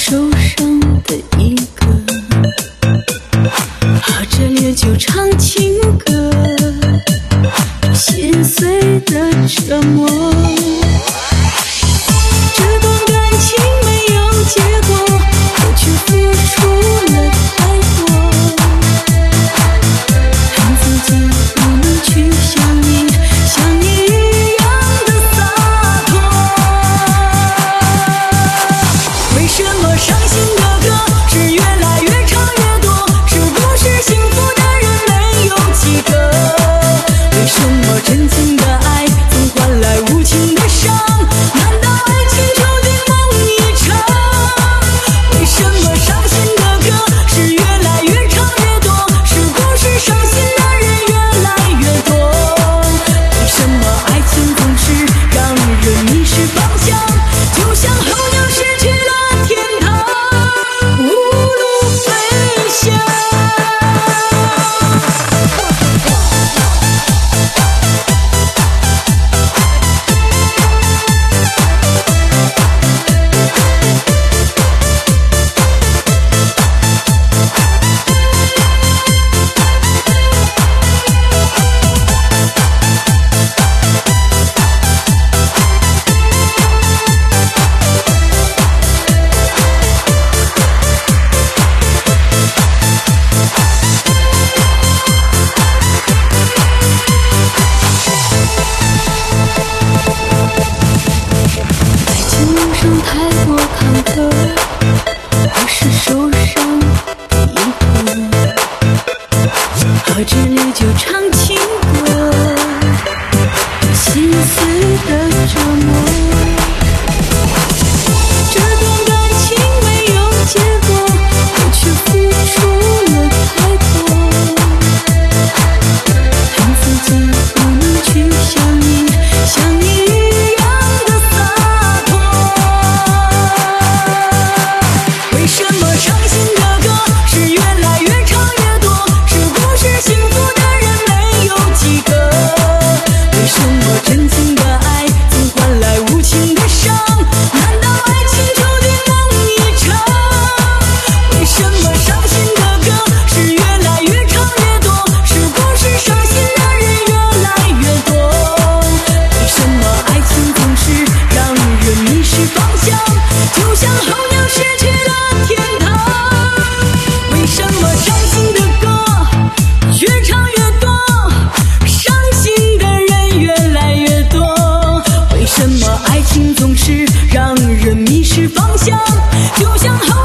受伤的一个，喝着烈酒唱情歌，心碎的折磨。这段感情没有结果，我却付出了太多，让自己不能去想你，像你一样的洒脱。为什么伤心的歌是越来越唱越多？是不是幸福的人没有几个？为什么真情的爱总换来无情的伤？难道爱情注定梦一场？为什么伤心的歌是越来越唱越多？是不是伤心的人越来越多？为什么爱情总是让人迷失方向？就像候鸟失去了天堂，无路飞翔。太过坎坷，我是受伤的一个，喝着烈酒唱情歌，心碎的折磨。这段感情没有结果，我却付出了太多，让自己不能去想你，像你一样的洒脱。为什么伤心的歌是越来越唱越多？是不是幸福的人没有几个？为什么真情的爱总换来无情的伤？难道爱情注定梦一场？为什么伤心的歌是越来越唱越多？是不是伤心的人越来越多？为什么爱情总是让人迷失方向？就像候鸟失去了天堂。为什么伤心的歌越唱越多？伤心的人越来越多。为什么爱情总是让人迷失方向？就像候